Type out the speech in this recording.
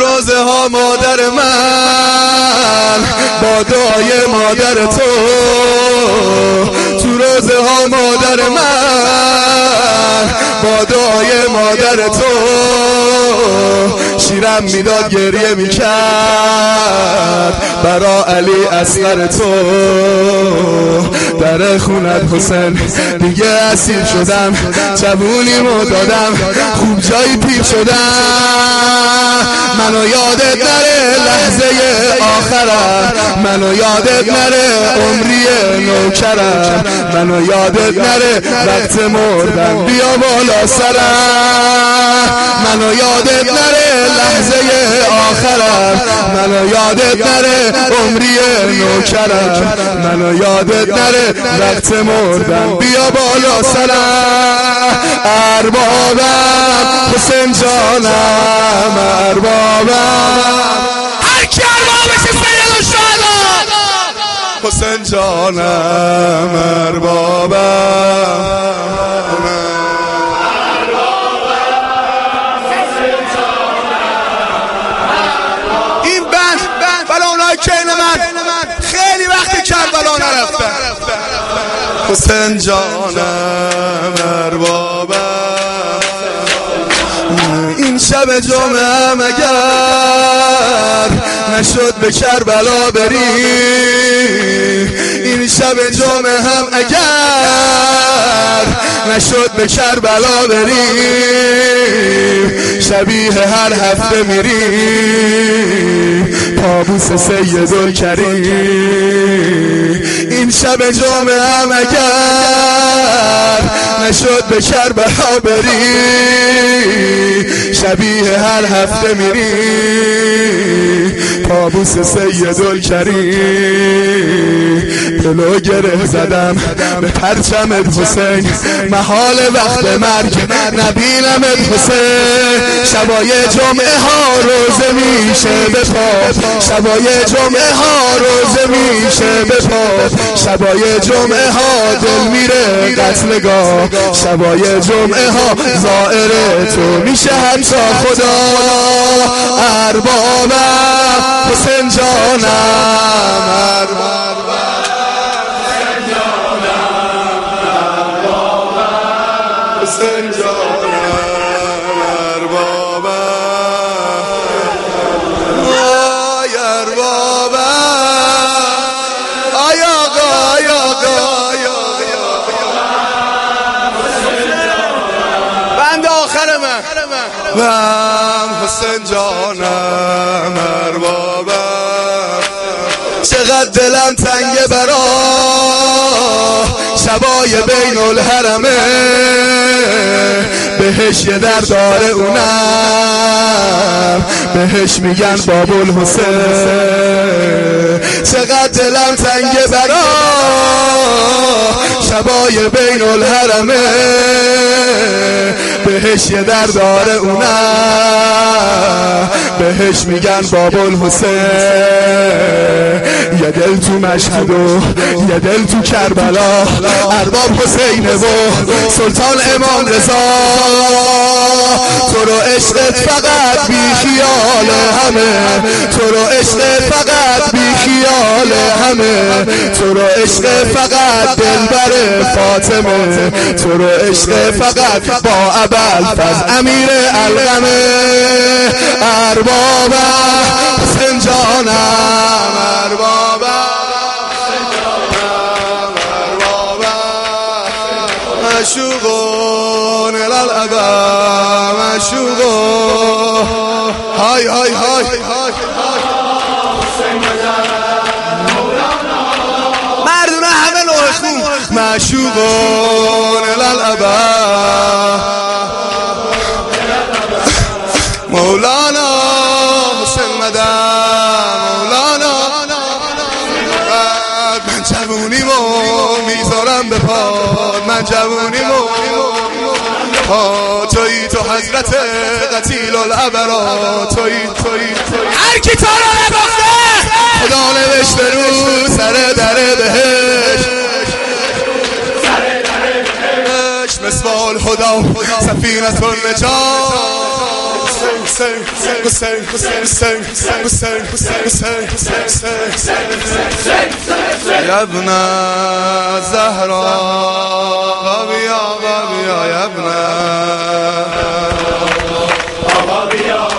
روزه ها مادر من با دعای مادر تو، تو روزه ها مادر من با دعای مادر تو شیرم میداد گریه میکرد برا علی اصغر تو. در خونت حسین دیگه اسیر شدم، جوونیمو دادم خوب جایی پیر شدم. منو یادت نره لحظه آخرم، منو یادت نره عمری نوکرم، منو یادت نره وقت مردم بیا بالا سرم. منو یادت نره لحظه آخرم، منو یادت نره عمری نوکرم، منو یادت نره وقت مردم بیا بالا سرم. اربابم حسین جانم، اربابم هر کی اربابش سید الشهدا حسین جانم، اربابم این بند برای اونایی که این من خیلی وقت کربلا نرفتن. حسین جانم، اربابم این شب جمعه اگر نشد به کربلا بری، این شب جمعه هم اگر نشد به کربلا بری، شبیه هر هفته میری طاووس سیدالکریم. این شب جمعه هم اگر نشد به کربلا بری، شبیه هر هفته میری طاووس سیدالکریم. دلو گره زدم به پرچمت حسین، محال وقت مرگ نبینمت حسین. شبای جمعه ها روزه میشه به پا، شبای جمعه ها روزه میشه به پا، شبای جمعه ها دل میره قتلگاه، شبای جمعه ها زائر تو میشه حتی خدا. اربابم حسین جانم، اربابم حسین جانم، اربابم آی اربابم آی آقا آی آقا آی بند آخر من حسین جانم، اربابم چقدر دلم تنگه برا شبای بین الحرمه، بهش یه در داره اونم بهش میگن باب الحسین. چقدر دلم تنگه برا شبای بین الحرمه، بهش یه در داره اونم بهش میگن باب الحسین. یه دل تو مشهد و یه دل تو کربلا، ارباب حسینه و سلطان امام رضا. تو رو عشقت فقط بی خیال همه، تو رو عشقت فقط بی خیال همه، تو رو عشق فقط دلبر فاطمه، تو رو عشق فقط با ابوالفضل امیر القمه. اربابم حسین جانم، اربابم مشوقون الالابد مشوقون های های های مردونه همه نوع خون مشوقون الالابد مولانا حسین مدد مولانا. من جوونیمو میذارم به پاد، من جوونیمو تویی تو حضرت قتیل الابرا، تویی هر کی تو رو نگفته خدا نوشته رو سر در بهش، مسوال خدا سفینة النجات حسین حسین حسین حسین حسین یا ابن زهرا بیا یا ابن